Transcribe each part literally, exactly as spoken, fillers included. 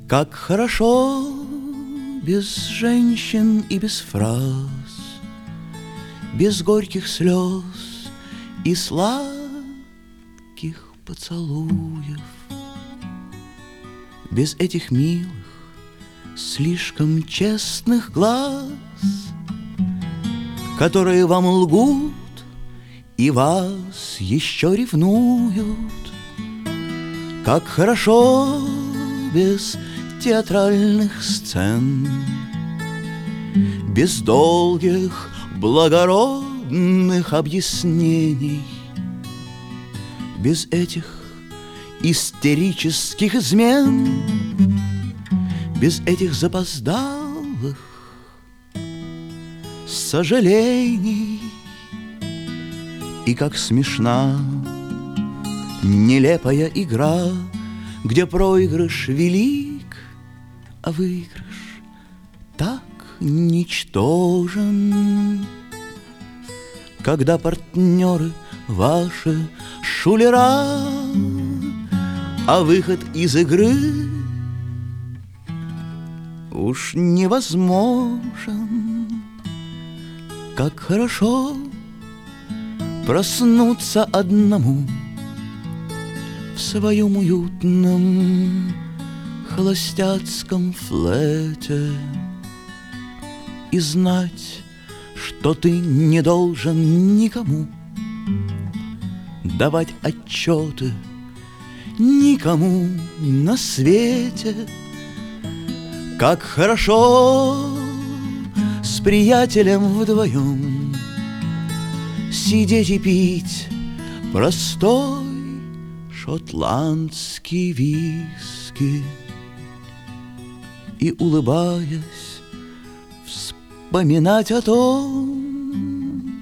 Как хорошо без женщин и без фраз, без горьких слез и сладких поцелуев, без этих милых, слишком честных глаз, которые вам лгут и вас еще ревнуют. Как хорошо без театральных сцен, без долгих благородных объяснений, без этих истерических измен, без этих запоздалых сожалений. И как смешна нелепая игра, где проигрыш велик, а выигрыш так ничтожен. Когда партнеры ваши шулера, а выход из игры уж невозможен. Как хорошо проснуться одному в своем уютном холостяцком флете и знать, что ты не должен никому давать отчеты, никому на свете. Как хорошо с приятелем вдвоем сидеть и пить простой шотландский виски и, улыбаясь, вспоминать о том,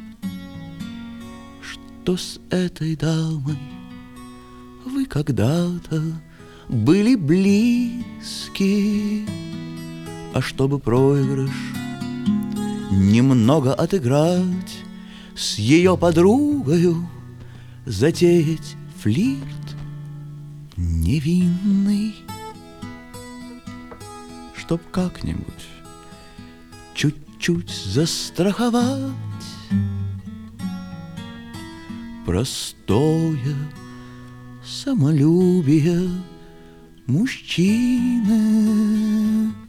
что с этой дамой вы когда-то были близки. А чтобы проигрыш немного отыграть, с ее подругою затеять флирт невинный, чтоб как-нибудь чуть-чуть застраховать простое самолюбие мужчины.